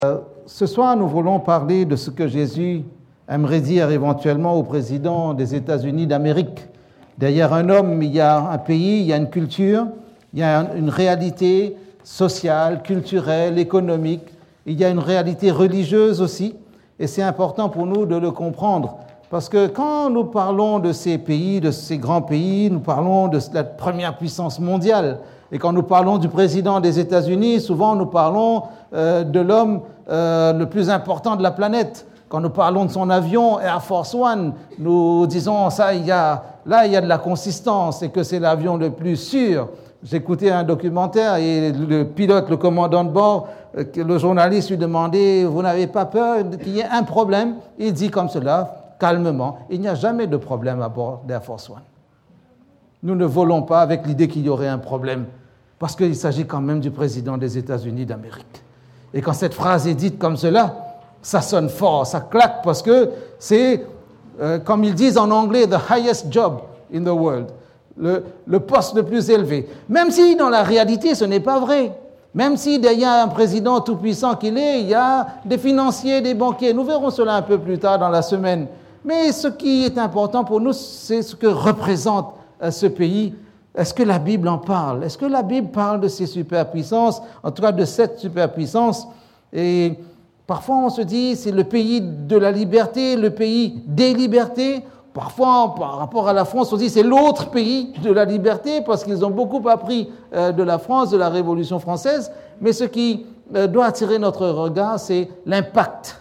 Ce soir, nous voulons parler de ce que Jésus aimerait dire éventuellement au président des États-Unis d'Amérique. Derrière un homme, il y a un pays, il y a une culture, il y a une réalité sociale, culturelle, économique, il y a une réalité religieuse aussi, et c'est important pour nous de le comprendre. Parce que quand nous parlons de ces pays, de ces grands pays, nous parlons de la première puissance mondiale. Et quand nous parlons du président des États-Unis, souvent nous parlons de l'homme le plus important de la planète. Quand nous parlons de son avion Air Force One, nous disons là il y a de la consistance et que c'est l'avion le plus sûr. J'écoutais un documentaire et le pilote, le commandant de bord, le journaliste lui demandait « Vous n'avez pas peur qu'il y ait un problème ?» Il dit comme cela, calmement, « Il n'y a jamais de problème à bord d'Air Force One. » Nous ne volons pas avec l'idée qu'il y aurait un problème, parce qu'il s'agit quand même du président des États-Unis d'Amérique. Et quand cette phrase est dite comme cela, ça sonne fort, ça claque, parce que c'est, comme ils disent en anglais, « the highest job in the world », le poste le plus élevé. Même si dans la réalité, ce n'est pas vrai. Même si derrière un président tout-puissant qu'il est, il y a des financiers, des banquiers. Nous verrons cela un peu plus tard dans la semaine. Mais ce qui est important pour nous, c'est ce que représente ce pays. Est-ce que la Bible en parle? Est-ce que la Bible parle de ces superpuissances, en tout cas de cette superpuissance? Et parfois on se dit c'est le pays de la liberté, le pays des libertés. Parfois, par rapport à la France, on dit c'est l'autre pays de la liberté parce qu'ils ont beaucoup appris de la France, de la Révolution française. Mais ce qui doit attirer notre regard, c'est l'impact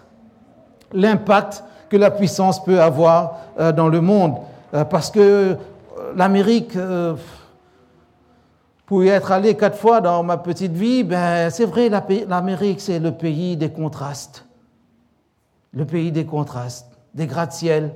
que la puissance peut avoir dans le monde. Parce que l'Amérique, pour y être allé 4 fois dans ma petite vie, c'est vrai, l'Amérique, c'est le pays des contrastes. Le pays des contrastes, des gratte-ciel.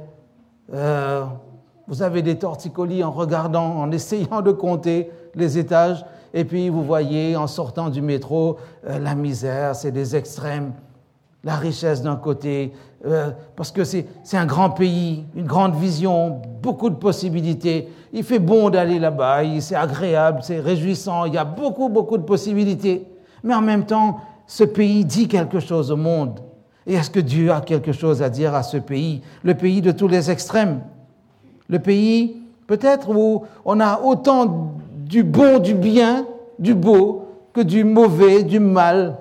Vous avez des torticolis en regardant, en essayant de compter les étages, et puis vous voyez en sortant du métro la misère, c'est des extrêmes, la richesse d'un côté, parce que c'est un grand pays, une grande vision, beaucoup de possibilités. Il fait bon d'aller là-bas, c'est agréable, c'est réjouissant, il y a beaucoup de possibilités. Mais en même temps, ce pays dit quelque chose au monde. Et est-ce que Dieu a quelque chose à dire à ce pays, le pays de tous les extrêmes? Le pays, peut-être, où on a autant du bon, du bien, du beau, que du mauvais, du mal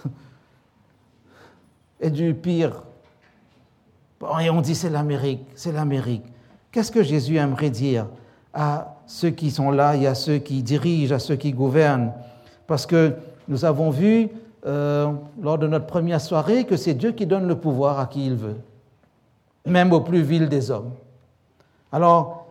et du pire. Et on dit c'est l'Amérique, c'est l'Amérique. Qu'est-ce que Jésus aimerait dire à ceux qui sont là et à ceux qui dirigent, à ceux qui gouvernent? Parce que nous avons vu lors de notre première soirée que c'est Dieu qui donne le pouvoir à qui il veut, même au plus vil des hommes. Alors,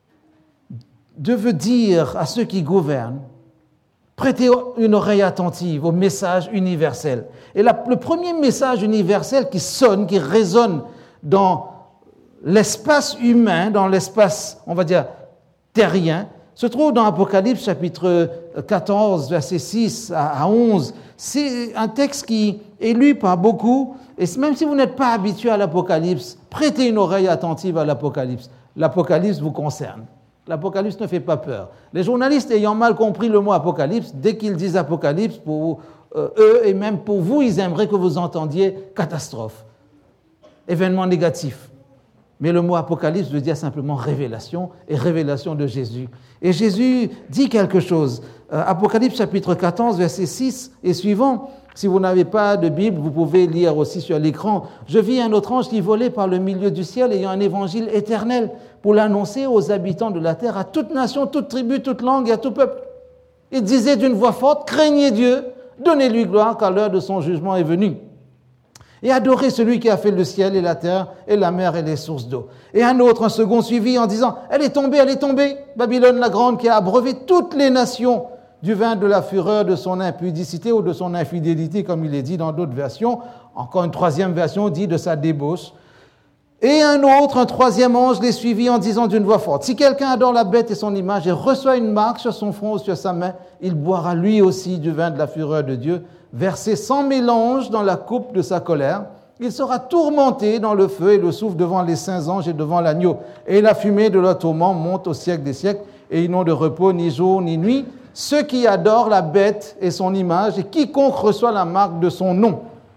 Dieu veut dire à ceux qui gouvernent, prêtez une oreille attentive au message universel. Et le premier message universel qui sonne, qui résonne dans l'espace humain, dans l'espace, on va dire, terrien, se trouve dans Apocalypse chapitre 14, versets 6 à 11. C'est un texte qui est lu par beaucoup, et même si vous n'êtes pas habitué à l'Apocalypse, prêtez une oreille attentive à l'Apocalypse. L'Apocalypse vous concerne. L'Apocalypse ne fait pas peur. Les journalistes ayant mal compris le mot Apocalypse, dès qu'ils disent Apocalypse, pour eux et même pour vous, ils aimeraient que vous entendiez catastrophe, événement négatif. Mais le mot Apocalypse veut dire simplement révélation, et révélation de Jésus. Et Jésus dit quelque chose. Apocalypse chapitre 14, verset 6 et suivant. Si vous n'avez pas de Bible, vous pouvez lire aussi sur l'écran. « Je vis un autre ange qui volait par le milieu du ciel, ayant un évangile éternel, pour l'annoncer aux habitants de la terre, à toute nation, toute tribu, toute langue et à tout peuple. Il disait d'une voix forte, « Craignez Dieu, donnez-lui gloire, car l'heure de son jugement est venue. Et adorez celui qui a fait le ciel et la terre et la mer et les sources d'eau. » Et un second suivit en disant, elle est tombée, Babylone la grande, qui a abreuvé toutes les nations du vin de la fureur de son impudicité ou de son infidélité, comme il est dit dans d'autres versions. Encore une troisième version dit de sa débauche. Et un troisième ange les suivit en disant d'une voix forte, « Si quelqu'un adore la bête et son image et reçoit une marque sur son front ou sur sa main, il boira lui aussi du vin de la fureur de Dieu, versé sans mélange dans la coupe de sa colère. Il sera tourmenté dans le feu et le souffle devant les saints anges et devant l'agneau. Et la fumée de leur tourment monte au siècle des siècles, et ils n'ont de repos ni jour ni nuit. Ceux qui adorent la bête et son image, et quiconque reçoit la marque de son nom. »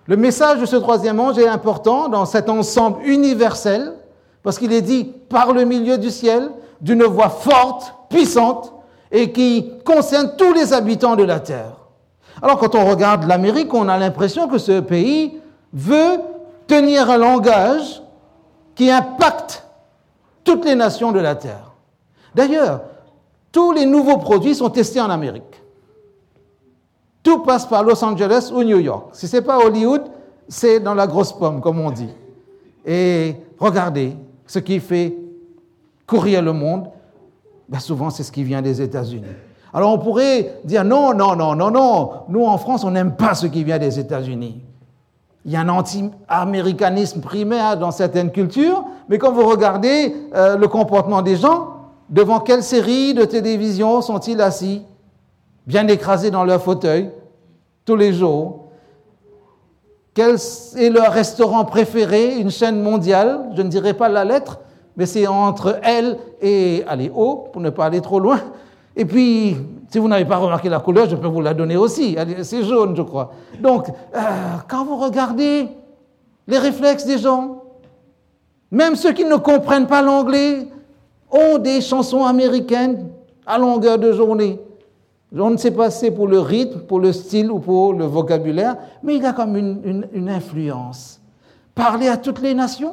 Le message de ce troisième ange est important dans cet ensemble universel, parce qu'il est dit par le milieu du ciel, d'une voix forte, puissante, et qui concerne tous les habitants de la terre. Alors quand on regarde l'Amérique, on a l'impression que ce pays veut tenir un langage qui impacte toutes les nations de la terre. D'ailleurs, tous les nouveaux produits sont testés en Amérique. Tout passe par Los Angeles ou New York. Si ce n'est pas Hollywood, c'est dans la grosse pomme, comme on dit. Et regardez, ce qui fait courir le monde, ben souvent c'est ce qui vient des États-Unis. Alors on pourrait dire non, nous en France on n'aime pas ce qui vient des États-Unis. Il y a un anti-américanisme primaire dans certaines cultures, mais quand vous regardez le comportement des gens, devant quelle série de télévision sont-ils assis, bien écrasés dans leur fauteuil, tous les jours? Quel est leur restaurant préféré, une chaîne mondiale? Je ne dirai pas la lettre, mais c'est entre L et, allez, O, pour ne pas aller trop loin. Et puis, si vous n'avez pas remarqué la couleur, je peux vous la donner aussi. C'est jaune, je crois. Donc, quand vous regardez les réflexes des gens, même ceux qui ne comprennent pas l'anglais ont des chansons américaines à longueur de journée. On ne sait pas si c'est pour le rythme, pour le style ou pour le vocabulaire, mais il y a comme une influence. Parler à toutes les nations.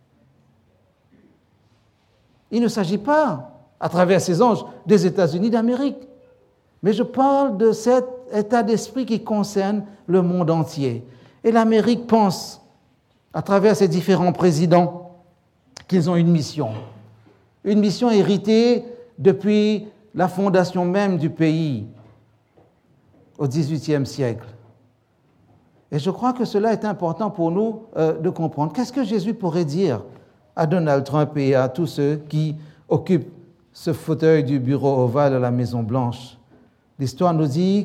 Il ne s'agit pas, à travers ces anges, des États-Unis d'Amérique. Mais je parle de cet état d'esprit qui concerne le monde entier. Et l'Amérique pense, à travers ses différents présidents, qu'ils ont une mission héritée depuis la fondation même du pays au XVIIIe siècle. Et je crois que cela est important pour nous de comprendre. Qu'est-ce que Jésus pourrait dire à Donald Trump et à tous ceux qui occupent ce fauteuil du bureau ovale à la Maison-Blanche? L'histoire nous dit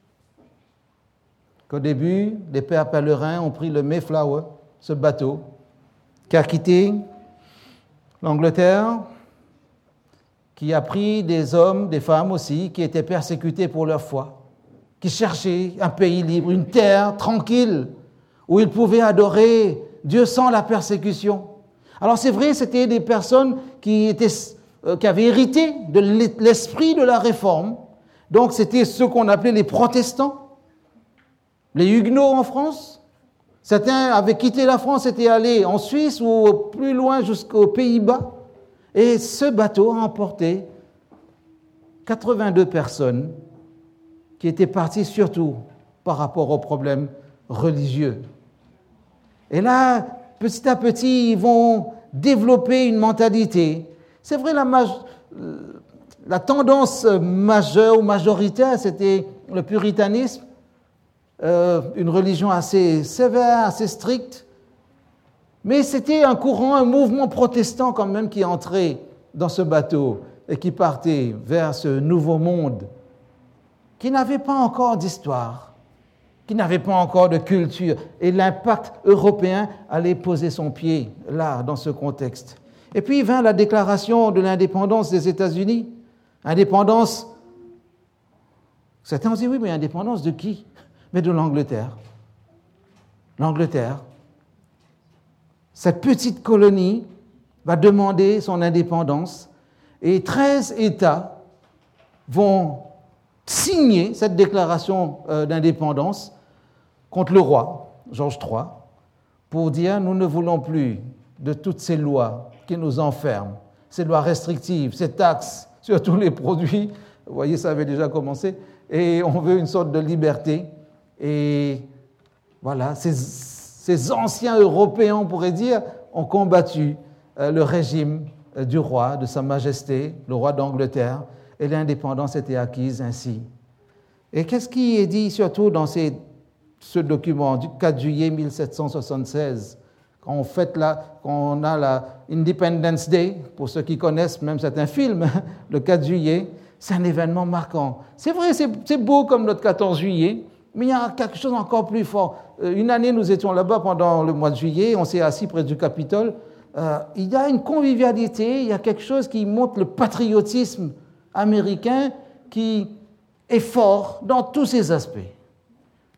qu'au début, les pères pèlerins ont pris le Mayflower, ce bateau, qui a quitté l'Angleterre, qui a pris des hommes, des femmes aussi, qui étaient persécutés pour leur foi, qui cherchaient un pays libre, une terre tranquille, où ils pouvaient adorer Dieu sans la persécution. Alors c'est vrai, c'était des personnes qui avaient hérité de l'esprit de la Réforme. Donc c'était ce qu'on appelait les protestants, les huguenots en France. Certains avaient quitté la France, étaient allés en Suisse ou plus loin jusqu'aux Pays-Bas. Et ce bateau a emporté 82 personnes qui étaient parties surtout par rapport aux problèmes religieux. Et là, petit à petit, ils vont développer une mentalité. C'est vrai, la tendance majeure ou majoritaire, c'était le puritanisme, une religion assez sévère, assez stricte. Mais c'était un courant, un mouvement protestant quand même qui entrait dans ce bateau et qui partait vers ce nouveau monde qui n'avait pas encore d'histoire, qui n'avait pas encore de culture. Et l'impact européen allait poser son pied là, dans ce contexte. Et puis vint la déclaration de l'indépendance des États-Unis. Indépendance, certains ont dit oui, mais indépendance de qui? Mais de l'Angleterre. L'Angleterre. Cette petite colonie va demander son indépendance et 13 États vont signer cette déclaration d'indépendance contre le roi, George III, pour dire nous ne voulons plus de toutes ces lois qui nous enferment, ces lois restrictives, ces taxes sur tous les produits. Vous voyez, ça avait déjà commencé. Et on veut une sorte de liberté. Et voilà, ces anciens Européens, on pourrait dire, ont combattu le régime du roi, de Sa Majesté, le roi d'Angleterre, et l'indépendance était acquise ainsi. Et qu'est-ce qui est dit surtout dans ce document du 4 juillet 1776, quand on a la Independence Day, pour ceux qui connaissent, même c'est un film, le 4 juillet, c'est un événement marquant. C'est vrai, c'est beau comme notre 14 juillet, mais il y a quelque chose encore plus fort. Une année, nous étions là-bas pendant le mois de juillet, on s'est assis près du Capitole. Il y a une convivialité, il y a quelque chose qui montre le patriotisme américain qui est fort dans tous ses aspects.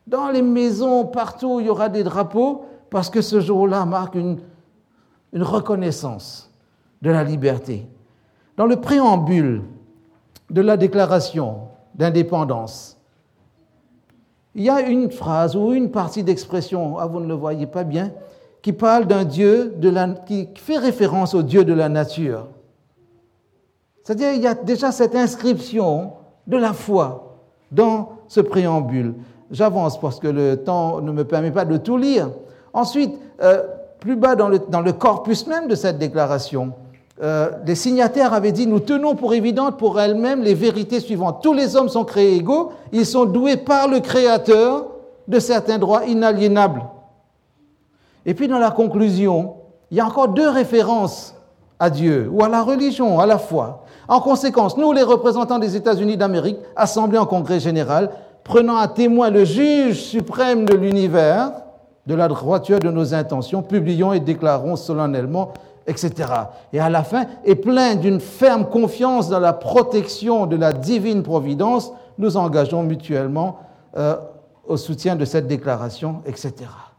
Dans les maisons, partout, il y aura des drapeaux parce que ce jour-là marque une reconnaissance de la liberté. Dans le préambule de la déclaration d'indépendance, il y a une phrase ou une partie d'expression, vous ne le voyez pas bien, qui parle d'un Dieu, qui fait référence au Dieu de la nature. C'est-à-dire qu'il y a déjà cette inscription de la foi dans ce préambule. J'avance parce que le temps ne me permet pas de tout lire. Ensuite, plus bas dans le corpus même de cette déclaration, les signataires avaient dit « Nous tenons pour évidentes pour elles-mêmes les vérités suivantes. Tous les hommes sont créés égaux, ils sont doués par le Créateur de certains droits inaliénables. » Et puis dans la conclusion, il y a encore 2 références à Dieu ou à la religion, à la foi. En conséquence, nous, les représentants des États-Unis d'Amérique, assemblés en congrès général, prenant à témoin le juge suprême de l'univers, de la droiture de nos intentions, publions et déclarons solennellement, etc. Et à la fin, et plein d'une ferme confiance dans la protection de la divine providence, nous engageons mutuellement au soutien de cette déclaration, etc.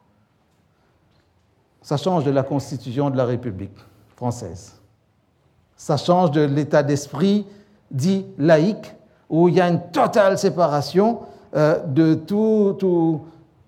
Ça change de la Constitution de la République française. Ça change de l'état d'esprit dit laïque, où il y a une totale séparation de tout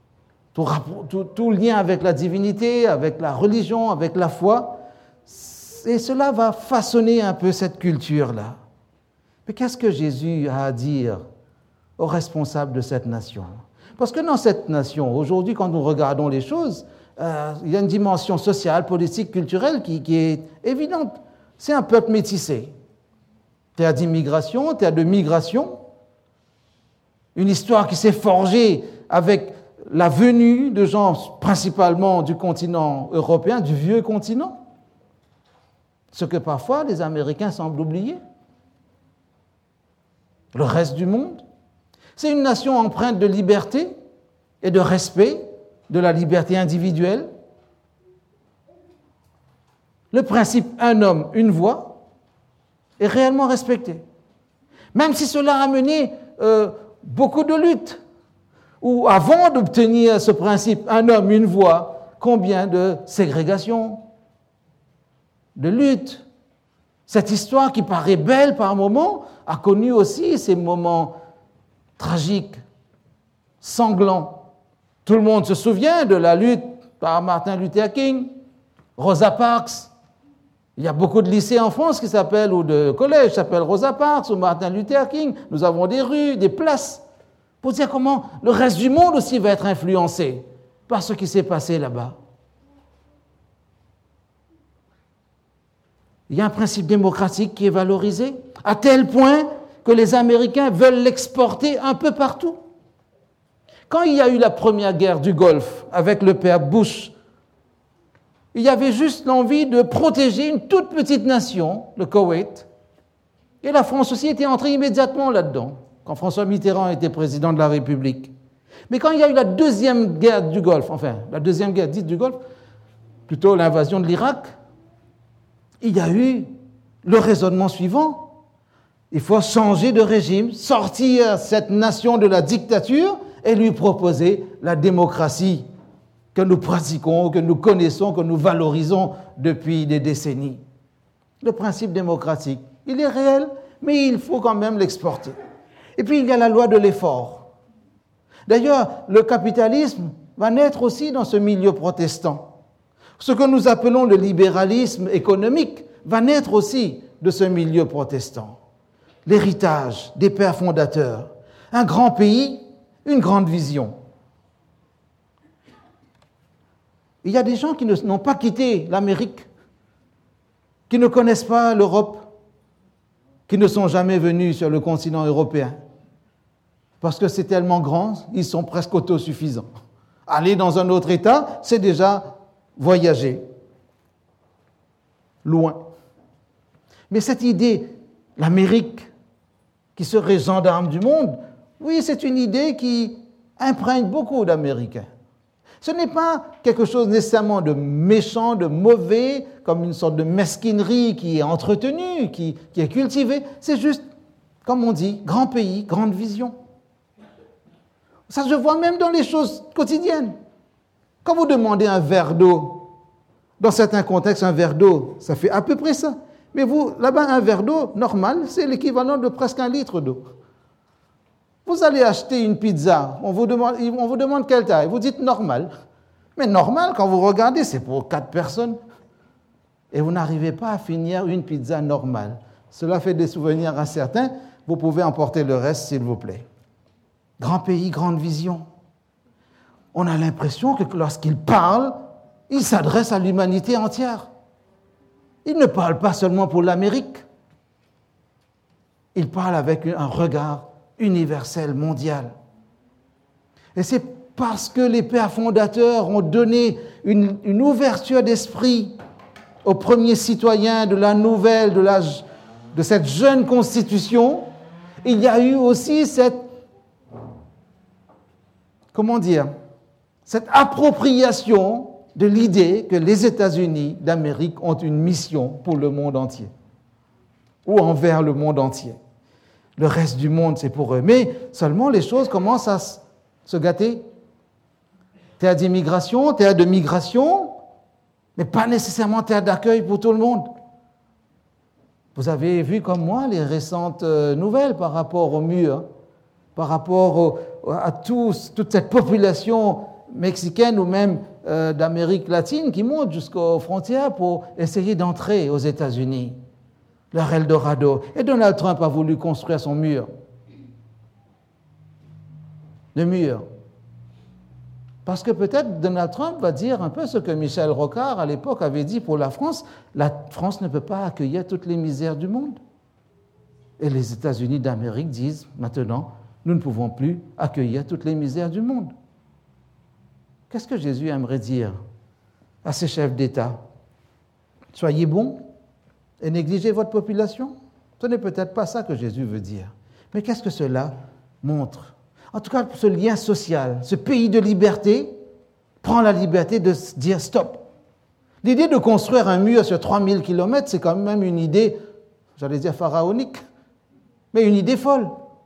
lien avec la divinité, avec la religion, avec la foi. Et cela va façonner un peu cette culture-là. Mais qu'est-ce que Jésus a à dire aux responsables de cette nation? Parce que dans cette nation, aujourd'hui, quand nous regardons les choses, il y a une dimension sociale, politique, culturelle qui est évidente. C'est un peuple métissé. Terre d'immigration, terre de migration. Une histoire qui s'est forgée avec la venue de gens principalement du continent européen, du vieux continent. Ce que parfois les Américains semblent oublier. Le reste du monde. C'est une nation empreinte de liberté et de respect de la liberté individuelle. Le principe « un homme, une voix » est réellement respecté. Même si cela a mené beaucoup de luttes, ou avant d'obtenir ce principe « un homme, une voix », combien de ségrégations, de luttes. Cette histoire qui paraît belle par moments a connu aussi ces moments tragiques, sanglants. Tout le monde se souvient de la lutte par Martin Luther King, Rosa Parks. Il y a beaucoup de lycées en France qui s'appellent, ou de collèges qui s'appellent Rosa Parks ou Martin Luther King. Nous avons des rues, des places, pour dire comment le reste du monde aussi va être influencé par ce qui s'est passé là-bas. Il y a un principe démocratique qui est valorisé, à tel point que les Américains veulent l'exporter un peu partout. Quand il y a eu la première guerre du Golfe avec le père Bush, il y avait juste l'envie de protéger une toute petite nation, le Koweït, et la France aussi était entrée immédiatement là-dedans, quand François Mitterrand était président de la République. Mais quand il y a eu la deuxième guerre du Golfe, enfin, la deuxième guerre dite du Golfe, plutôt l'invasion de l'Irak, il y a eu le raisonnement suivant. Il faut changer de régime, sortir cette nation de la dictature et lui proposer la démocratie que nous pratiquons, que nous connaissons, que nous valorisons depuis des décennies. Le principe démocratique, il est réel, mais il faut quand même l'exporter. Et puis il y a la loi de l'effort. D'ailleurs, le capitalisme va naître aussi dans ce milieu protestant. Ce que nous appelons le libéralisme économique va naître aussi de ce milieu protestant. L'héritage des pères fondateurs. Un grand pays, une grande vision. Il y a des gens qui n'ont pas quitté l'Amérique, qui ne connaissent pas l'Europe, qui ne sont jamais venus sur le continent européen. Parce que c'est tellement grand, ils sont presque autosuffisants. Aller dans un autre État, c'est déjà voyager loin. Mais cette idée, l'Amérique qui serait gendarme du monde, oui, c'est une idée qui imprègne beaucoup d'Américains. Ce n'est pas quelque chose nécessairement de méchant, de mauvais, comme une sorte de mesquinerie qui est entretenue, qui est cultivée. C'est juste, comme on dit, grand pays, grande vision. Ça se voit même dans les choses quotidiennes. Quand vous demandez un verre d'eau, dans certains contextes, un verre d'eau, ça fait à peu près ça. Mais vous, là-bas, un verre d'eau, normal, c'est l'équivalent de presque 1 litre d'eau. Vous allez acheter une pizza, on vous demande quelle taille, vous dites normal. Mais normal, quand vous regardez, c'est pour 4 personnes. Et vous n'arrivez pas à finir une pizza normale. Cela fait des souvenirs à certains. Vous pouvez emporter le reste, s'il vous plaît. Grand pays, grande vision. On a l'impression que lorsqu'il parle, il s'adresse à l'humanité entière. Il ne parle pas seulement pour l'Amérique. Il parle avec un regard universel, mondial. Et c'est parce que les pères fondateurs ont donné une ouverture d'esprit aux premiers citoyens de la nouvelle, de cette jeune constitution, il y a eu aussi cette appropriation de l'idée que les États-Unis d'Amérique ont une mission pour le monde entier, ou envers le monde entier. Le reste du monde, c'est pour eux. Mais seulement les choses commencent à se gâter. Terre d'immigration, terre de migration, mais pas nécessairement terre d'accueil pour tout le monde. Vous avez vu comme moi les récentes nouvelles par rapport au mur, par rapport à toute cette population mexicaine ou même d'Amérique latine qui monte jusqu'aux frontières pour essayer d'entrer aux États-Unis. Leur Eldorado. Et Donald Trump a voulu construire son mur. Le mur. Parce que peut-être Donald Trump va dire un peu ce que Michel Rocard à l'époque avait dit pour la France. La France ne peut pas accueillir toutes les misères du monde. Et les États-Unis d'Amérique disent maintenant, nous ne pouvons plus accueillir toutes les misères du monde. Qu'est-ce que Jésus aimerait dire à ces chefs d'État? Soyez bons et négligez votre population? Ce n'est peut-être pas ça que Jésus veut dire. Mais qu'est-ce que cela montre? En tout cas, ce lien social, ce pays de liberté, prend la liberté de se dire stop. L'idée de construire un mur sur 3000 km, c'est quand même une idée, j'allais dire pharaonique, mais une idée folle.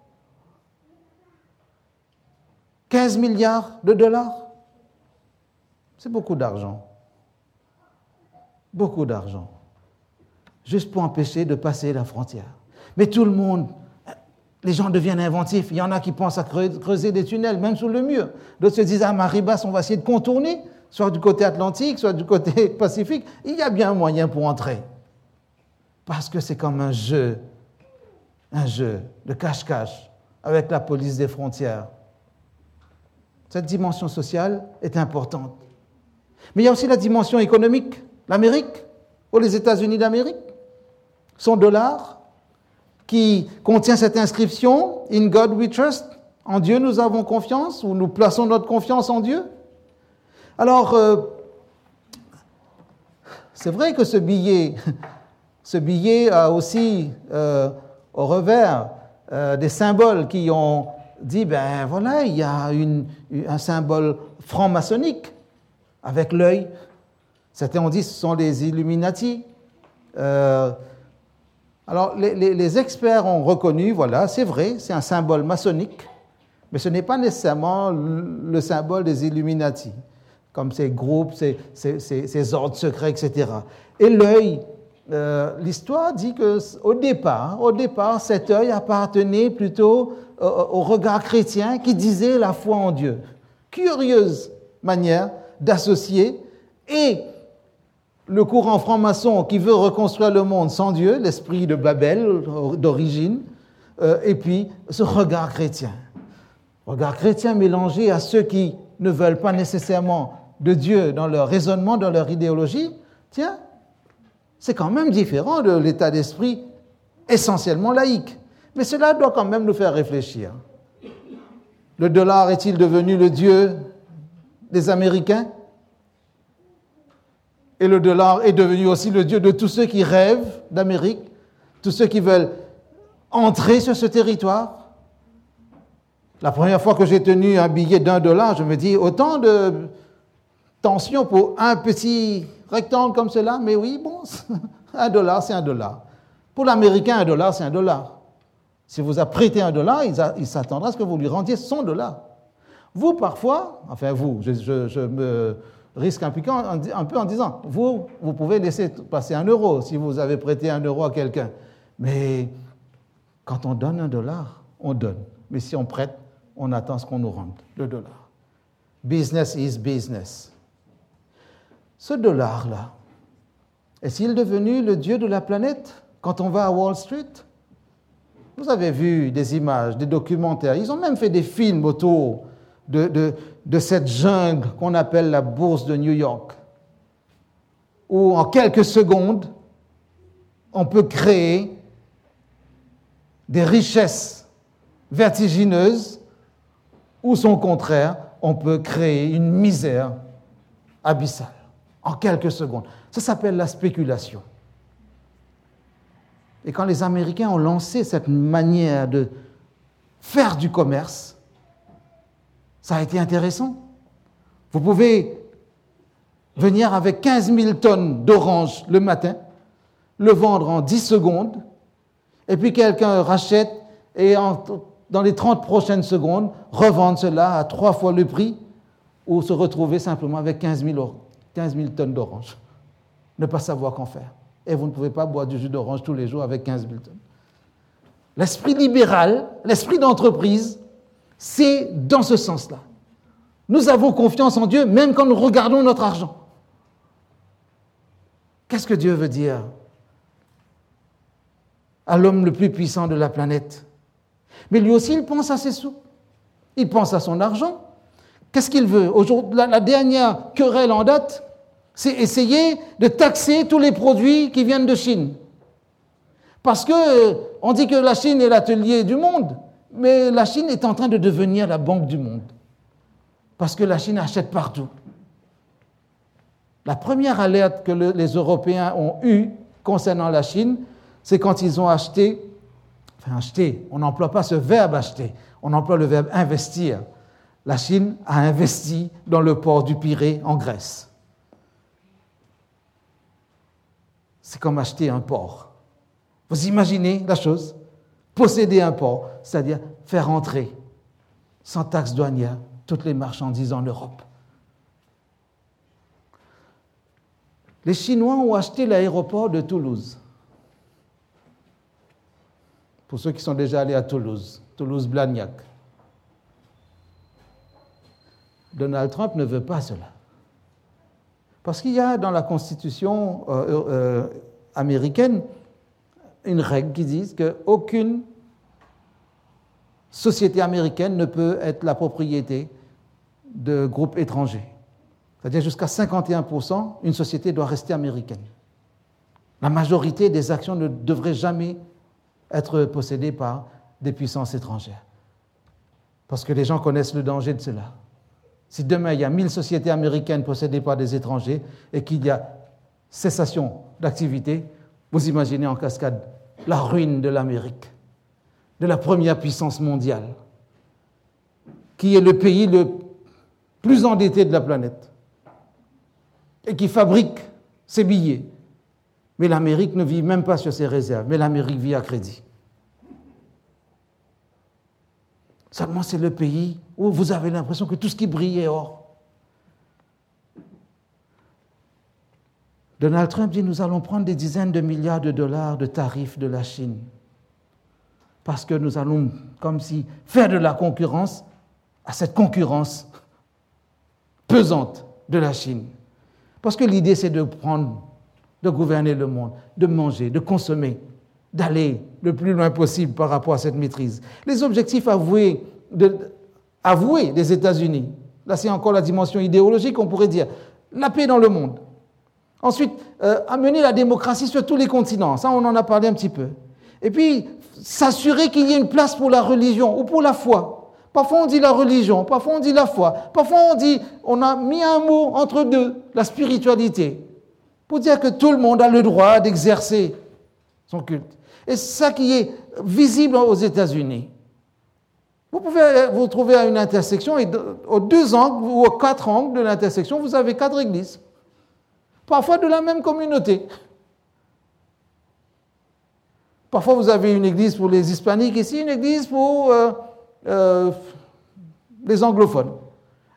15 milliards de dollars, c'est beaucoup d'argent. Beaucoup d'argent. Juste pour empêcher de passer la frontière. Mais tout le monde, les gens deviennent inventifs. Il y en a qui pensent à creuser des tunnels, même sous le mur. D'autres se disent, à Maribas, on va essayer de contourner, soit du côté Atlantique, soit du côté Pacifique. Il y a bien un moyen pour entrer. Parce que c'est comme un jeu de cache-cache avec la police des frontières. Cette dimension sociale est importante. Mais il y a aussi la dimension économique. L'Amérique, ou les États-Unis d'Amérique, son dollar, qui contient cette inscription « In God we trust », en Dieu nous avons confiance, ou nous plaçons notre confiance en Dieu. Alors, c'est vrai que ce billet a aussi au revers des symboles qui ont dit, ben voilà, il y a un symbole franc-maçonnique avec l'œil. Certains ont dit que ce sont les Illuminati. Alors, les experts ont reconnu, voilà, c'est vrai, c'est un symbole maçonnique, mais ce n'est pas nécessairement le symbole des Illuminati, comme ces groupes, ces ordres secrets, etc. Et l'œil, l'histoire dit qu'au départ, cet œil appartenait plutôt au regard chrétien qui disait la foi en Dieu. Curieuse manière d'associer et le courant franc-maçon qui veut reconstruire le monde sans Dieu, l'esprit de Babel d'origine, et puis ce regard chrétien. Regard chrétien mélangé à ceux qui ne veulent pas nécessairement de Dieu dans leur raisonnement, dans leur idéologie. Tiens, c'est quand même différent de l'état d'esprit essentiellement laïque. Mais cela doit quand même nous faire réfléchir. Le dollar est-il devenu le Dieu des Américains? Et le dollar est devenu aussi le Dieu de tous ceux qui rêvent d'Amérique, tous ceux qui veulent entrer sur ce territoire. La première fois que j'ai tenu un billet d'$1, je me dis autant de tension pour un petit rectangle comme cela, mais oui, bon, $1, c'est $1. Pour l'Américain, $1, c'est $1. Si vous a prêté $1, il s'attendra à ce que vous lui rendiez $100. Vous, parfois, enfin vous, je me risque un peu en disant, vous pouvez laisser passer 1 euro si vous avez prêté 1 euro à quelqu'un. Mais quand on donne $1, on donne. Mais si on prête, on attend ce qu'on nous rende, le dollar. Business is business. Ce dollar-là, est-il devenu le dieu de la planète quand on va à Wall Street? Vous avez vu des images, des documentaires. Ils ont même fait des films autour de cette jungle qu'on appelle la bourse de New York, où en quelques secondes, on peut créer des richesses vertigineuses, ou son contraire, on peut créer une misère abyssale en quelques secondes. Ça s'appelle la spéculation. Et quand les Américains ont lancé cette manière de faire du commerce, ça a été intéressant. Vous pouvez venir avec 15 000 tonnes d'oranges le matin, le vendre en 10 secondes, et puis quelqu'un rachète et dans les 30 prochaines secondes, revendre cela à 3 fois le prix ou se retrouver simplement avec 15 000 tonnes d'oranges. Ne pas savoir qu'en faire. Et vous ne pouvez pas boire du jus d'orange tous les jours avec 15 000 tonnes. L'esprit libéral, l'esprit d'entreprise, c'est dans ce sens-là. Nous avons confiance en Dieu même quand nous regardons notre argent. Qu'est-ce que Dieu veut dire à l'homme le plus puissant de la planète? Mais lui aussi, il pense à ses sous. Il pense à son argent. Qu'est-ce qu'il veut? Aujourd'hui, la dernière querelle en date, c'est essayer de taxer tous les produits qui viennent de Chine. Parce qu'on dit que la Chine est l'atelier du monde, mais la Chine est en train de devenir la banque du monde. Parce que la Chine achète partout. La première alerte que les Européens ont eue concernant la Chine, c'est quand ils ont acheté, on n'emploie pas ce verbe acheter, on emploie le verbe investir. La Chine a investi dans le port du Pirée en Grèce. C'est comme acheter un port. Vous imaginez la chose? Posséder un port, c'est-à-dire faire entrer, sans taxe douanière, toutes les marchandises en Europe. Les Chinois ont acheté l'aéroport de Toulouse. Pour ceux qui sont déjà allés à Toulouse, Toulouse-Blagnac. Donald Trump ne veut pas cela. Parce qu'il y a dans la Constitution américaine une règle qui dit qu'aucune société américaine ne peut être la propriété de groupes étrangers. C'est-à-dire jusqu'à 51%, une société doit rester américaine. La majorité des actions ne devraient jamais être possédées par des puissances étrangères. Parce que les gens connaissent le danger de cela. Si demain il y a 1000 sociétés américaines possédées par des étrangers et qu'il y a cessation d'activité, vous imaginez en cascade la ruine de l'Amérique, de la première puissance mondiale, qui est le pays le plus endetté de la planète et qui fabrique ses billets. Mais l'Amérique ne vit même pas sur ses réserves, mais l'Amérique vit à crédit. Seulement, c'est le pays où vous avez l'impression que tout ce qui brille est or. Donald Trump dit, nous allons prendre des dizaines de milliards de dollars de tarifs de la Chine. Parce que nous allons, comme si, faire de la concurrence à cette concurrence pesante de la Chine. Parce que l'idée, c'est de gouverner le monde, de manger, de consommer, d'aller le plus loin possible par rapport à cette maîtrise. Les objectifs avoués des États-Unis, là c'est encore la dimension idéologique, on pourrait dire, la paix dans le monde. Ensuite, amener la démocratie sur tous les continents, ça on en a parlé un petit peu. Et puis, s'assurer qu'il y ait une place pour la religion ou pour la foi. Parfois on dit la religion, parfois on dit la foi, parfois on a mis un mot entre deux, la spiritualité, pour dire que tout le monde a le droit d'exercer son culte. Et c'est ça qui est visible aux États-Unis. Vous pouvez vous trouver à une intersection et aux 2 angles ou aux 4 angles de l'intersection, vous avez 4 églises. Parfois de la même communauté. Parfois vous avez une église pour les hispaniques ici, une église pour les anglophones.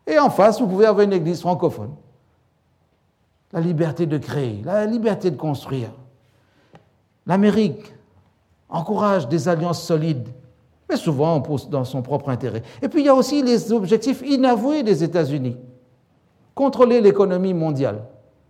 Et en face, vous pouvez avoir une église francophone. La liberté de créer, la liberté de construire. L'Amérique encourage des alliances solides, mais souvent dans son propre intérêt. Et puis il y a aussi les objectifs inavoués des États-Unis. Contrôler l'économie mondiale.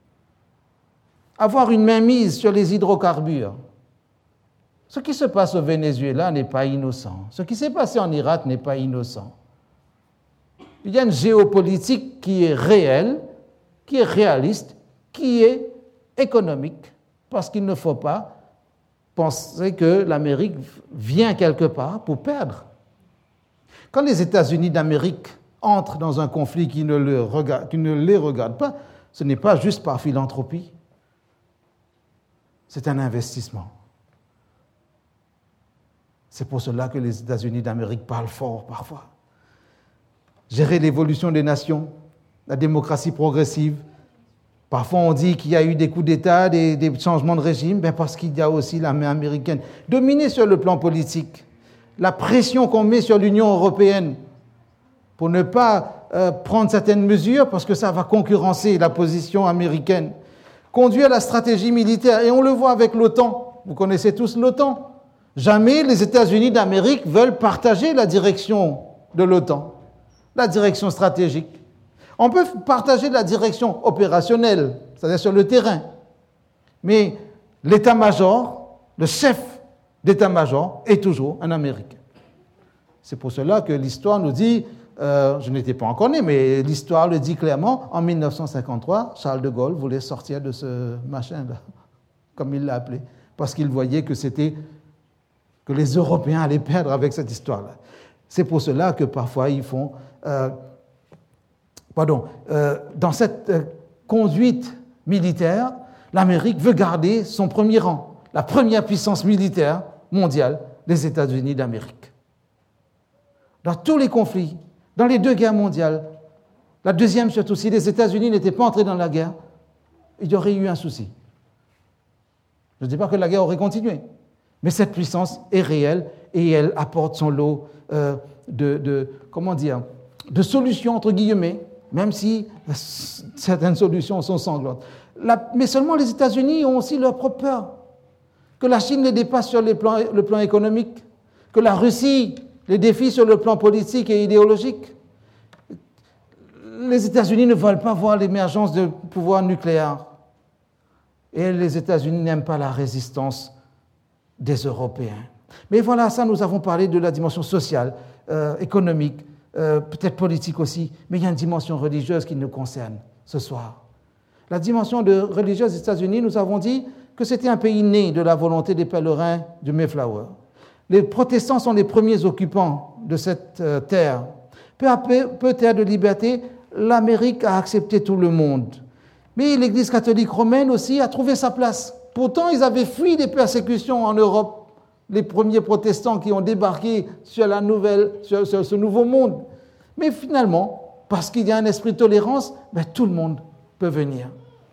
Avoir une mainmise sur les hydrocarbures. Ce qui se passe au Venezuela n'est pas innocent. Ce qui s'est passé en Irak n'est pas innocent. Il y a une géopolitique qui est réelle, qui est réaliste, qui est économique, parce qu'il ne faut pas penser que l'Amérique vient quelque part pour perdre. Quand les États-Unis d'Amérique entrent dans un conflit qui ne les regarde pas, ce n'est pas juste par philanthropie, c'est un investissement. C'est pour cela que les États-Unis d'Amérique parlent fort parfois. Gérer l'évolution des nations, la démocratie progressive. Parfois on dit qu'il y a eu des coups d'État, des changements de régime, parce qu'il y a aussi la main américaine. Dominer sur le plan politique, la pression qu'on met sur l'Union européenne pour ne pas prendre certaines mesures parce que ça va concurrencer la position américaine. Conduire la stratégie militaire, et on le voit avec l'OTAN. Vous connaissez tous l'OTAN. Jamais les États-Unis d'Amérique veulent partager la direction de l'OTAN, la direction stratégique. On peut partager la direction opérationnelle, c'est-à-dire sur le terrain, mais l'état-major, le chef d'état-major est toujours un Américain. C'est pour cela que l'histoire nous dit, je n'étais pas encore né, mais l'histoire le dit clairement, en 1953, Charles de Gaulle voulait sortir de ce machin-là, comme il l'a appelé, parce qu'il voyait que les Européens allaient perdre avec cette histoire-là. C'est pour cela que parfois ils font... dans cette conduite militaire, l'Amérique veut garder son premier rang, la première puissance militaire mondiale des États-Unis d'Amérique. Dans tous les conflits, dans les 2 guerres mondiales, la deuxième surtout, si les États-Unis n'étaient pas entrés dans la guerre, il y aurait eu un souci. Je ne dis pas que la guerre aurait continué, mais cette puissance est réelle et elle apporte son lot de solutions, entre guillemets, même si certaines solutions sont sanglantes. Mais seulement les États-Unis ont aussi leur propre peur. Que la Chine les dépasse sur le plan économique, que la Russie les défie sur le plan politique et idéologique. Les États-Unis ne veulent pas voir l'émergence de pouvoirs nucléaires. Et les États-Unis n'aiment pas la résistance des Européens. Mais voilà, ça, nous avons parlé de la dimension sociale, économique, peut-être politique aussi, mais il y a une dimension religieuse qui nous concerne ce soir. La dimension religieuse des États-Unis, nous avons dit que c'était un pays né de la volonté des pèlerins du Mayflower. Les protestants sont les premiers occupants de cette terre. Peu à peu, terre de liberté, l'Amérique a accepté tout le monde. Mais l'Église catholique romaine aussi a trouvé sa place. Pourtant, ils avaient fui des persécutions en Europe, les premiers protestants qui ont débarqué sur ce nouveau monde. Mais finalement, parce qu'il y a un esprit de tolérance, tout le monde peut venir.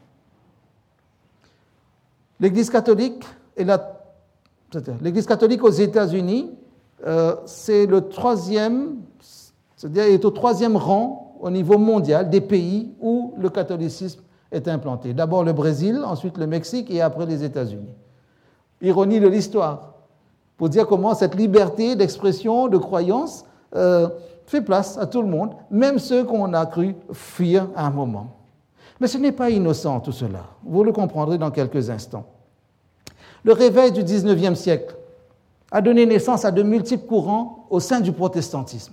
L'Église catholique aux États-Unis, c'est le 3e, c'est-à-dire est au 3e rang au niveau mondial des pays où le catholicisme est implanté. D'abord le Brésil, ensuite le Mexique et après les États-Unis. Ironie de l'histoire, pour dire comment cette liberté d'expression, de croyance, fait place à tout le monde, même ceux qu'on a cru fuir à un moment. Mais ce n'est pas innocent tout cela, vous le comprendrez dans quelques instants. Le réveil du XIXe siècle a donné naissance à de multiples courants au sein du protestantisme.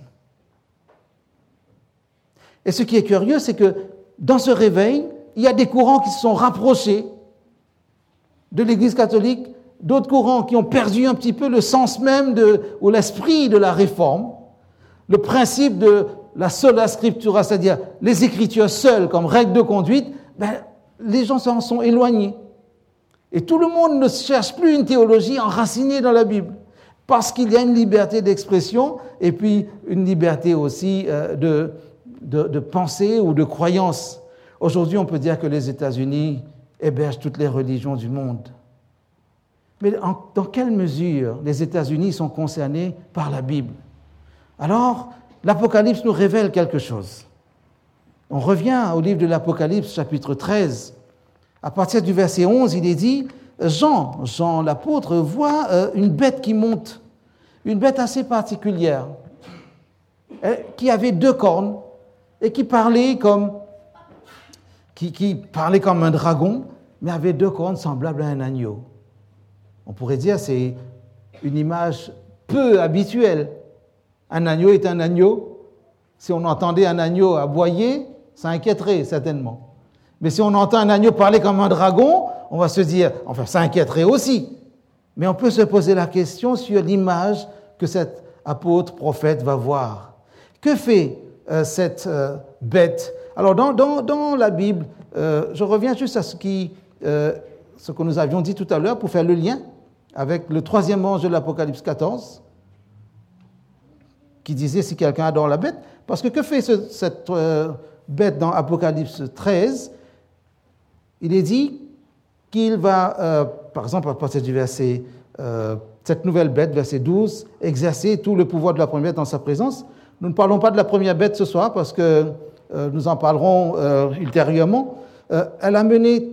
Et ce qui est curieux, c'est que dans ce réveil, il y a des courants qui se sont rapprochés de l'Église catholique, d'autres courants qui ont perdu un petit peu le sens même ou l'esprit de la réforme, le principe de la sola scriptura, c'est-à-dire les Écritures seules comme règle de conduite, les gens s'en sont éloignés. Et tout le monde ne cherche plus une théologie enracinée dans la Bible, parce qu'il y a une liberté d'expression et puis une liberté aussi de pensée ou de croyance. Aujourd'hui, on peut dire que les États-Unis hébergent toutes les religions du monde. Mais dans quelle mesure les États-Unis sont concernés par la Bible? Alors, l'Apocalypse nous révèle quelque chose. On revient au livre de l'Apocalypse, chapitre 13. À partir du verset 11, il est dit, Jean l'apôtre, voit une bête qui monte, une bête assez particulière, qui avait 2 cornes et qui parlait comme un dragon, mais avait 2 cornes semblables à un agneau. On pourrait dire que c'est une image peu habituelle. Un agneau est un agneau. Si on entendait un agneau aboyer, ça inquiéterait certainement. Mais si on entend un agneau parler comme un dragon, on va se dire, enfin ça inquiéterait aussi. Mais on peut se poser la question sur l'image que cet apôtre prophète va voir. Que fait cette bête? Alors dans la Bible, je reviens juste à ce que nous avions dit tout à l'heure pour faire le lien avec le 3e ange de l'Apocalypse 14, qui disait si quelqu'un adore la bête. Parce que fait cette bête dans Apocalypse 13? Il est dit qu'il va, par exemple, à partir du verset, cette nouvelle bête, verset 12, exercer tout le pouvoir de la première bête dans sa présence. Nous ne parlons pas de la première bête ce soir parce que nous en parlerons ultérieurement. Elle a mené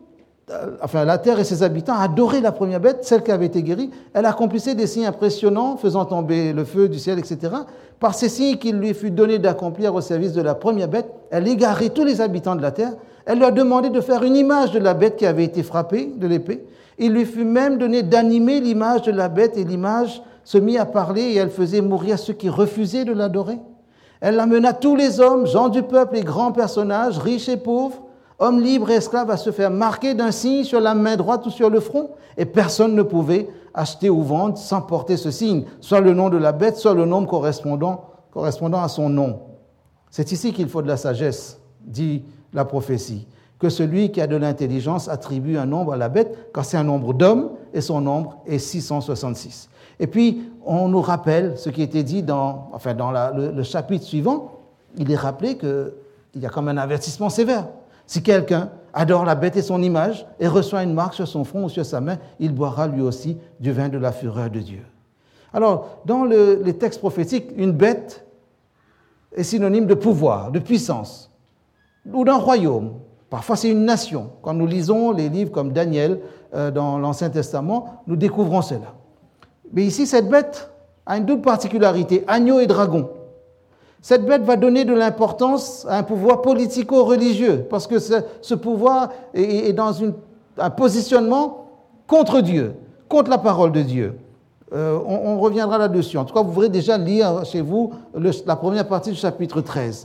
la terre et ses habitants à adorer la première bête, celle qui avait été guérie. Elle accomplissait des signes impressionnants, faisant tomber le feu du ciel, etc. Par ces signes qu'il lui fut donné d'accomplir au service de la première bête, elle égarait tous les habitants de la terre. Elle leur demandait de faire une image de la bête qui avait été frappée de l'épée. Il lui fut même donné d'animer l'image de la bête et l'image se mit à parler et elle faisait mourir ceux qui refusaient de l'adorer. Elle amena tous les hommes, gens du peuple et grands personnages, riches et pauvres, hommes libres et esclaves, à se faire marquer d'un signe sur la main droite ou sur le front, et personne ne pouvait acheter ou vendre sans porter ce signe, soit le nom de la bête, soit le nom correspondant à son nom. C'est ici qu'il faut de la sagesse, dit la prophétie, que celui qui a de l'intelligence attribue un nombre à la bête, car c'est un nombre d'hommes, et son nombre est 666. Et puis, on nous rappelle ce qui était dit dans le chapitre suivant, il est rappelé qu'il y a comme un avertissement sévère. Si quelqu'un adore la bête et son image et reçoit une marque sur son front ou sur sa main, il boira lui aussi du vin de la fureur de Dieu. Alors, dans les textes prophétiques, une bête est synonyme de pouvoir, de puissance, ou d'un royaume. Parfois, c'est une nation. Quand nous lisons les livres comme Daniel dans l'Ancien Testament, nous découvrons cela. Mais ici, cette bête a une double particularité, agneau et dragon. Cette bête va donner de l'importance à un pouvoir politico-religieux, parce que ce pouvoir est dans un positionnement contre Dieu, contre la parole de Dieu. On reviendra là-dessus. En tout cas, vous pourrez déjà lire chez vous la première partie du chapitre 13.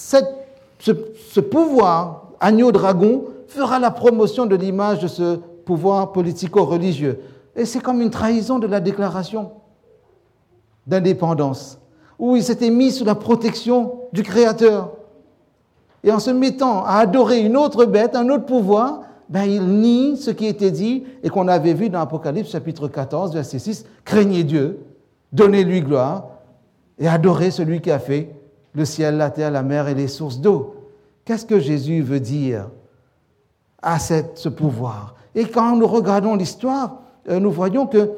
Ce pouvoir, agneau-dragon, fera la promotion de l'image de ce pouvoir politico-religieux. Et c'est comme une trahison de la déclaration d'indépendance, où il s'était mis sous la protection du Créateur. Et en se mettant à adorer une autre bête, un autre pouvoir, il nie ce qui était dit et qu'on avait vu dans Apocalypse chapitre 14, verset 6, « Craignez Dieu, donnez-lui gloire et adorez celui qui a fait le ciel, la terre, la mer et les sources d'eau. » Qu'est-ce que Jésus veut dire à ce pouvoir? Et quand nous regardons l'histoire, nous voyons que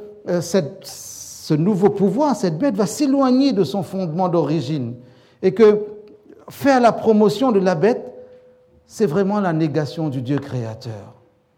ce nouveau pouvoir, cette bête, va s'éloigner de son fondement d'origine. Et que faire la promotion de la bête, c'est vraiment la négation du Dieu créateur.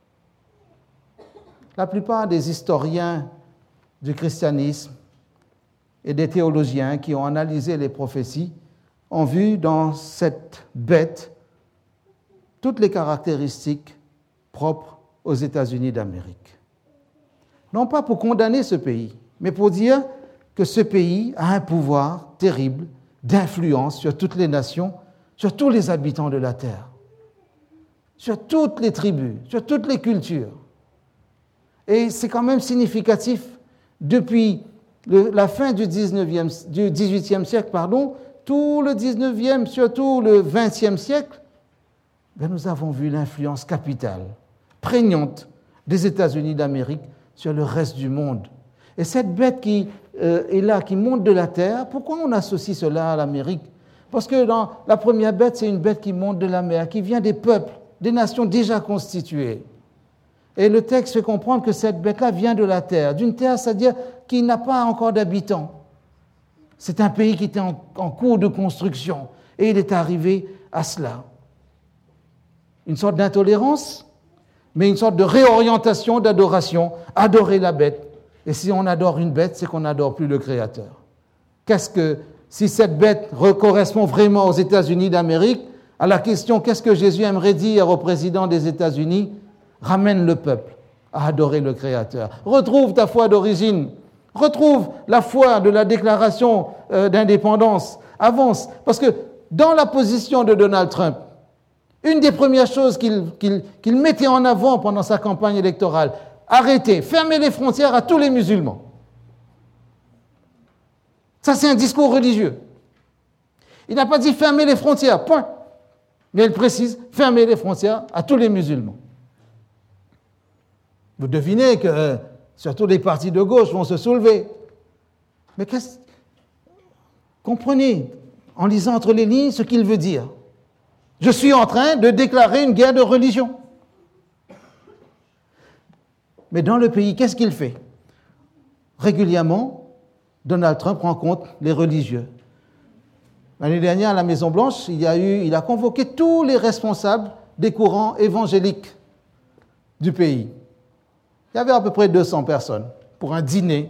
La plupart des historiens du christianisme et des théologiens qui ont analysé les prophéties ont vu dans cette bête toutes les caractéristiques propres aux États-Unis d'Amérique. Non pas pour condamner ce pays, mais pour dire que ce pays a un pouvoir terrible d'influence sur toutes les nations, sur tous les habitants de la terre, sur toutes les tribus, sur toutes les cultures. Et c'est quand même significatif, depuis la fin du XVIIIe siècle, tout le XIXe, surtout le XXe siècle, nous avons vu l'influence capitale, prégnante des États-Unis d'Amérique sur le reste du monde. Et cette bête qui est là, qui monte de la terre, pourquoi on associe cela à l'Amérique? Parce que dans la première bête, c'est une bête qui monte de la mer, qui vient des peuples, des nations déjà constituées. Et le texte fait comprendre que cette bête-là vient de la terre, d'une terre, c'est-à-dire qui n'a pas encore d'habitants. C'est un pays qui était en cours de construction. Et il est arrivé à cela. Une sorte d'intolérance, mais une sorte de réorientation, d'adoration, adorer la bête. Et si on adore une bête, c'est qu'on n'adore plus le Créateur. Si cette bête correspond vraiment aux États-Unis d'Amérique, à la question qu'est-ce que Jésus aimerait dire au président des États-Unis, ramène le peuple à adorer le Créateur. Retrouve ta foi d'origine, retrouve la foi de la déclaration d'indépendance, avance. Parce que dans la position de Donald Trump, une des premières choses qu'il mettait en avant pendant sa campagne électorale, arrêtez, fermez les frontières à tous les musulmans. Ça, c'est un discours religieux. Il n'a pas dit fermez les frontières, point. Mais il précise, fermez les frontières à tous les musulmans. Vous devinez que surtout les partis de gauche vont se soulever. Mais comprenez, en lisant entre les lignes, ce qu'il veut dire. Je suis en train de déclarer une guerre de religion. Mais dans le pays, qu'est-ce qu'il fait? Régulièrement, Donald Trump rencontre les religieux. L'année dernière, à la Maison-Blanche, il a convoqué tous les responsables des courants évangéliques du pays. Il y avait à peu près 200 personnes pour un dîner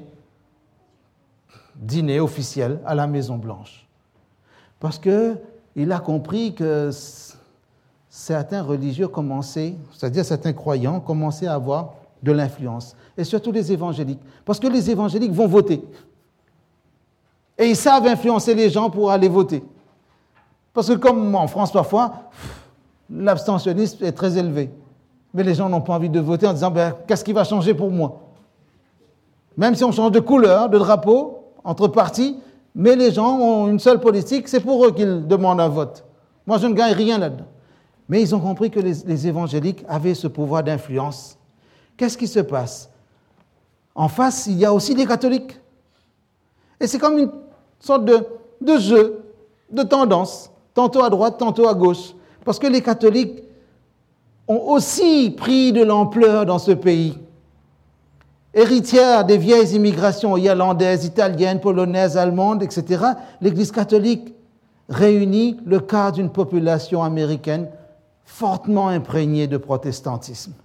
officiel à la Maison-Blanche. Parce qu'il a compris que certains religieux commençaient, c'est-à-dire certains croyants, commençaient à avoir de l'influence. Et surtout les évangéliques. Parce que les évangéliques vont voter. Et ils savent influencer les gens pour aller voter. Parce que comme en France parfois, l'abstentionnisme est très élevé. Mais les gens n'ont pas envie de voter en disant qu'est-ce qui va changer pour moi? Même si on change de couleur, de drapeau, entre partis, mais les gens ont une seule politique, c'est pour eux qu'ils demandent un vote. Moi, je ne gagne rien là-dedans. Mais ils ont compris que les évangéliques avaient ce pouvoir d'influence. Qu'est-ce qui se passe? En face, il y a aussi les catholiques. Et c'est comme une sorte de jeu, de tendance, tantôt à droite, tantôt à gauche. Parce que les catholiques ont aussi pris de l'ampleur dans ce pays. Héritière des vieilles immigrations irlandaises, italiennes, polonaises, allemandes, etc., l'Église catholique réunit le quart d'une population américaine fortement imprégnée de protestantisme.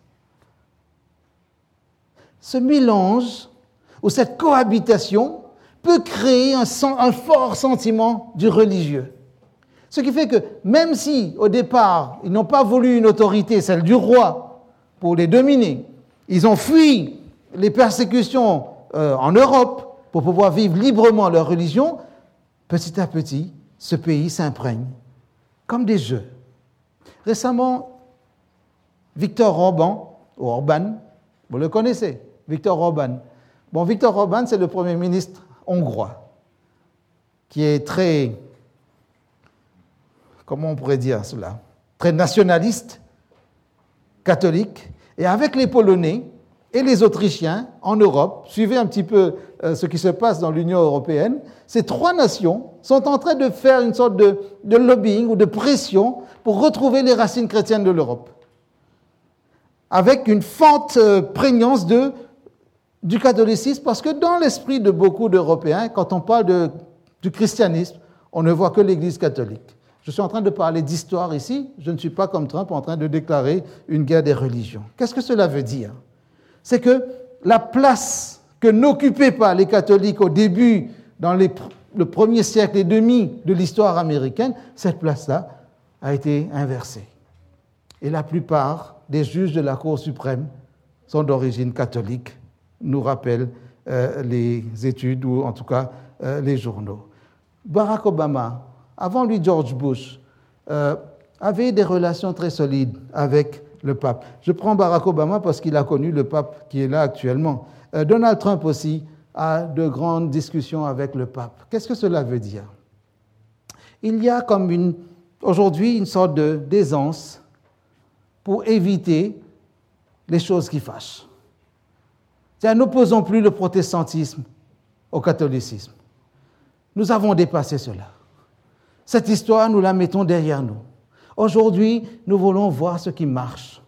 Ce mélange ou cette cohabitation peut créer un fort sentiment du religieux. Ce qui fait que même si, au départ, ils n'ont pas voulu une autorité, celle du roi, pour les dominer, ils ont fui les persécutions en Europe pour pouvoir vivre librement leur religion, petit à petit, ce pays s'imprègne, comme des jeux. Récemment, Viktor Orban, vous le connaissez, Viktor Orban. Bon, Viktor Orban, c'est le Premier ministre hongrois, qui est très, comment on pourrait dire cela, très nationaliste, catholique, et avec les Polonais et les Autrichiens en Europe, suivez un petit peu ce qui se passe dans l'Union européenne, ces trois nations sont en train de faire une sorte de lobbying ou de pression pour retrouver les racines chrétiennes de l'Europe, avec une forte prégnance du catholicisme, parce que dans l'esprit de beaucoup d'Européens, quand on parle du christianisme, on ne voit que l'Église catholique. Je suis en train de parler d'histoire ici, je ne suis pas comme Trump en train de déclarer une guerre des religions. Qu'est-ce que cela veut dire? C'est que la place que n'occupaient pas les catholiques au début, dans le premier siècle et demi de l'histoire américaine, cette place-là a été inversée. Et la plupart des juges de la Cour suprême sont d'origine catholique, nous rappellent les études ou en tout cas les journaux. Barack Obama, avant lui George Bush, avait des relations très solides avec le pape. Je prends Barack Obama parce qu'il a connu le pape qui est là actuellement. Donald Trump aussi a de grandes discussions avec le pape. Qu'est-ce que cela veut dire? Il y a comme aujourd'hui une sorte d'aisance pour éviter les choses qui fâchent. N'opposons plus le protestantisme au catholicisme. Nous avons dépassé cela. Cette histoire, nous la mettons derrière nous. Aujourd'hui, nous voulons voir ce qui marche.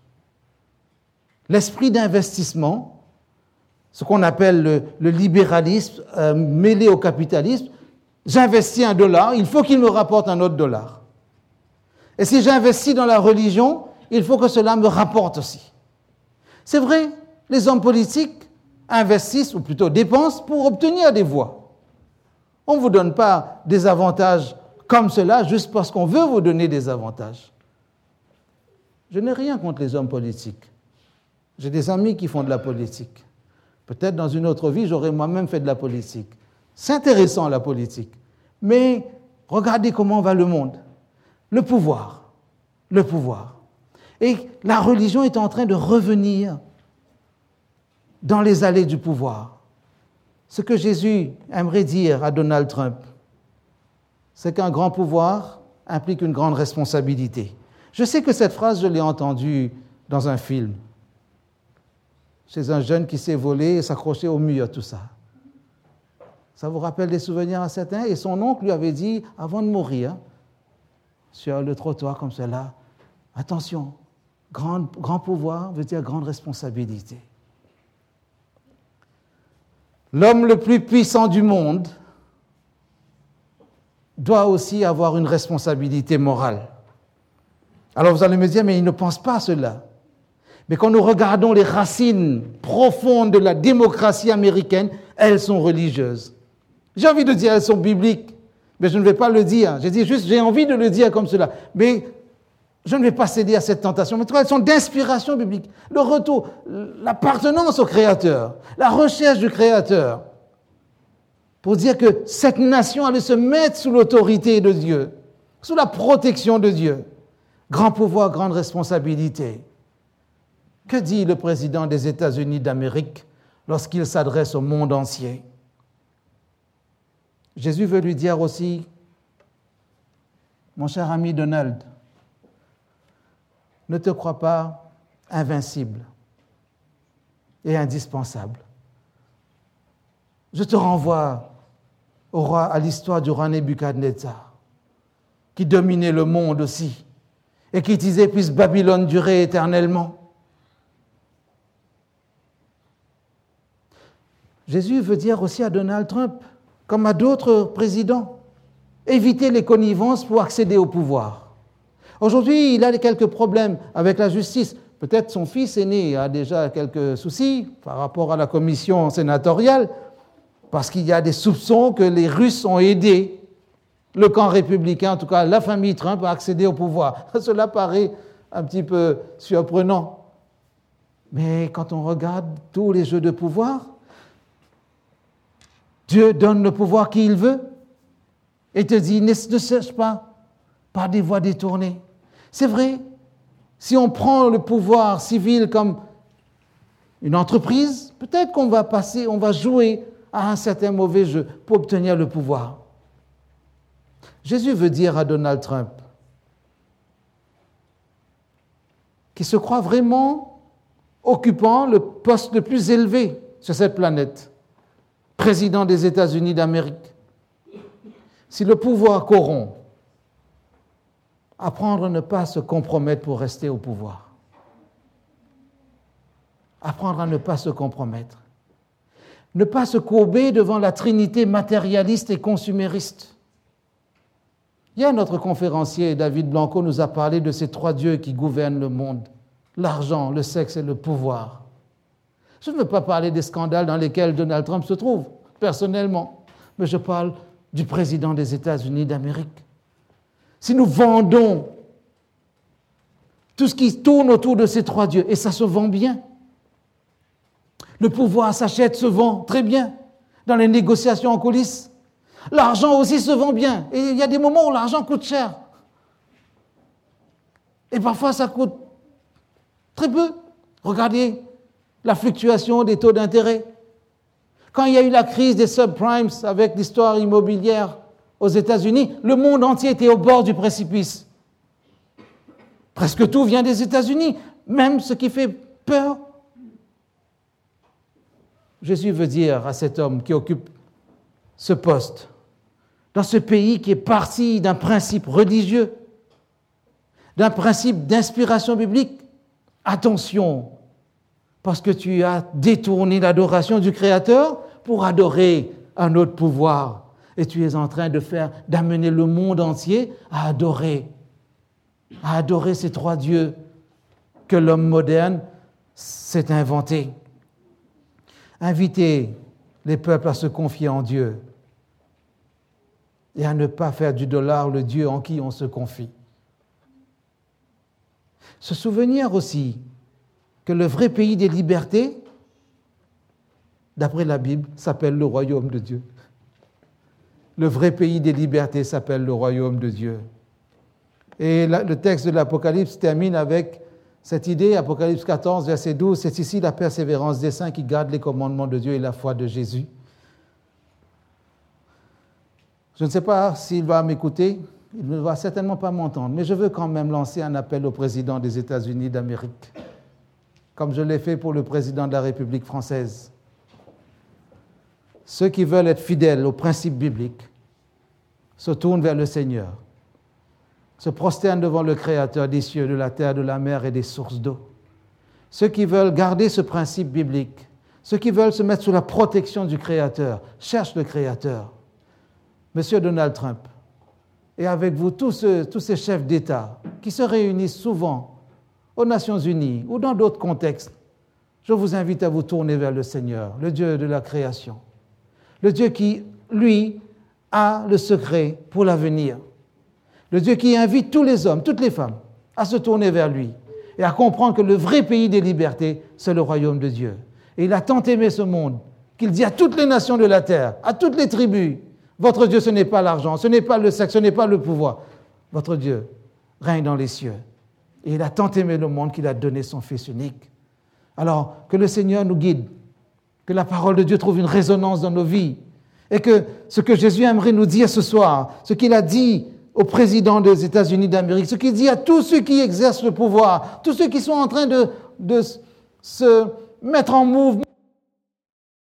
L'esprit d'investissement, ce qu'on appelle le libéralisme mêlé au capitalisme, j'investis $1, il faut qu'il me rapporte un autre $. Et si j'investis dans la religion, il faut que cela me rapporte aussi. C'est vrai, les hommes politiques investissent, ou plutôt dépensent, pour obtenir des voix. On ne vous donne pas des avantages comme cela juste parce qu'on veut vous donner des avantages. Je n'ai rien contre les hommes politiques. J'ai des amis qui font de la politique. Peut-être dans une autre vie, j'aurais moi-même fait de la politique. C'est intéressant, la politique. Mais regardez comment va le monde. Le pouvoir. Le pouvoir. Et la religion est en train de revenir dans les allées du pouvoir. Ce que Jésus aimerait dire à Donald Trump, c'est qu'un grand pouvoir implique une grande responsabilité. Je sais que cette phrase, je l'ai entendue dans un film, chez un jeune qui s'est volé et s'accrochait au mur, tout ça. Ça vous rappelle des souvenirs à certains? Et son oncle lui avait dit, avant de mourir, sur le trottoir comme cela, attention, grand pouvoir veut dire grande responsabilité. L'homme le plus puissant du monde doit aussi avoir une responsabilité morale. Alors vous allez me dire, mais il ne pense pas à cela. Mais quand nous regardons les racines profondes de la démocratie américaine, elles sont religieuses. J'ai envie de dire elles sont bibliques, mais je ne vais pas le dire. Je dis juste, j'ai envie de le dire comme cela. Mais je ne vais pas céder à cette tentation. Mais en tout cas, elles sont d'inspiration biblique. Le retour, l'appartenance au Créateur, la recherche du Créateur, pour dire que cette nation allait se mettre sous l'autorité de Dieu, sous la protection de Dieu. Grand pouvoir, grande responsabilité. Que dit le président des États-Unis d'Amérique lorsqu'il s'adresse au monde entier? Jésus veut lui dire aussi, mon cher ami Donald, ne te crois pas invincible et indispensable. Je te renvoie à l'histoire du roi Nebuchadnezzar, qui dominait le monde aussi, et qui disait, puisse Babylone durer éternellement. Jésus veut dire aussi à Donald Trump, comme à d'autres présidents, éviter les connivences pour accéder au pouvoir. Aujourd'hui, il a quelques problèmes avec la justice. Peut-être son fils aîné a déjà quelques soucis par rapport à la commission sénatoriale, parce qu'il y a des soupçons que les Russes ont aidé le camp républicain, en tout cas la famille Trump, à accéder au pouvoir. Cela paraît un petit peu surprenant. Mais quand on regarde tous les jeux de pouvoir, Dieu donne le pouvoir qui il veut et te dit, ne cherche pas par des voies détournées. C'est vrai, si on prend le pouvoir civil comme une entreprise, peut-être qu'on va passer, on va jouer à un certain mauvais jeu pour obtenir le pouvoir. Jésus veut dire à Donald Trump qu'il se croit vraiment occupant le poste le plus élevé sur cette planète, président des États-Unis d'Amérique. Si le pouvoir corrompt, apprendre à ne pas se compromettre pour rester au pouvoir. Apprendre à ne pas se compromettre. Ne pas se courber devant la trinité matérialiste et consumériste. Hier, notre conférencier David Blanco nous a parlé de ces trois dieux qui gouvernent le monde, l'argent, le sexe et le pouvoir. Je ne veux pas parler des scandales dans lesquels Donald Trump se trouve, personnellement, mais je parle du président des États-Unis d'Amérique. Si nous vendons tout ce qui tourne autour de ces trois dieux, et ça se vend bien, le pouvoir s'achète, se vend très bien dans les négociations en coulisses. L'argent aussi se vend bien. Et il y a des moments où l'argent coûte cher. Et parfois, ça coûte très peu. Regardez la fluctuation des taux d'intérêt. Quand il y a eu la crise des subprimes avec l'histoire immobilière aux États-Unis, le monde entier était au bord du précipice. Presque tout vient des États-Unis, même ce qui fait peur. Jésus veut dire à cet homme qui occupe ce poste, dans ce pays qui est parti d'un principe religieux, d'un principe d'inspiration biblique, attention, parce que tu as détourné l'adoration du Créateur pour adorer un autre pouvoir. Et tu es en train d'amener le monde entier à adorer à adorer ces trois dieux que l'homme moderne s'est inventé. Invitez les peuples à se confier en Dieu et à ne pas faire du dollar le Dieu en qui on se confie. Se souvenir aussi que le vrai pays des libertés, d'après la Bible, s'appelle le royaume de Dieu. Le vrai pays des libertés s'appelle le royaume de Dieu. Et le texte de l'Apocalypse termine avec cette idée, Apocalypse 14, verset 12, c'est ici la persévérance des saints qui gardent les commandements de Dieu et la foi de Jésus. Je ne sais pas s'il va m'écouter, il ne va certainement pas m'entendre, mais je veux quand même lancer un appel au président des États-Unis d'Amérique, comme je l'ai fait pour le président de la République française. Ceux qui veulent être fidèles aux principes bibliques se tournent vers le Seigneur, se prosternent devant le Créateur des cieux, de la terre, de la mer et des sources d'eau. Ceux qui veulent garder ce principe biblique, ceux qui veulent se mettre sous la protection du Créateur, cherchent le Créateur. Monsieur Donald Trump, et avec vous tous ces chefs d'État qui se réunissent souvent aux Nations Unies ou dans d'autres contextes, je vous invite à vous tourner vers le Seigneur, le Dieu de la création, le Dieu qui, lui, a le secret pour l'avenir, le Dieu qui invite tous les hommes, toutes les femmes à se tourner vers lui et à comprendre que le vrai pays des libertés, c'est le royaume de Dieu. Et il a tant aimé ce monde qu'il dit à toutes les nations de la terre, à toutes les tribus, votre Dieu, ce n'est pas l'argent, ce n'est pas le sexe, ce n'est pas le pouvoir. Votre Dieu règne dans les cieux. Et il a tant aimé le monde qu'il a donné son Fils unique. Alors, que le Seigneur nous guide, que la parole de Dieu trouve une résonance dans nos vies, et que ce que Jésus aimerait nous dire ce soir, ce qu'il a dit au président des États-Unis d'Amérique, ce qu'il dit à tous ceux qui exercent le pouvoir, tous ceux qui sont en train de se mettre en mouvement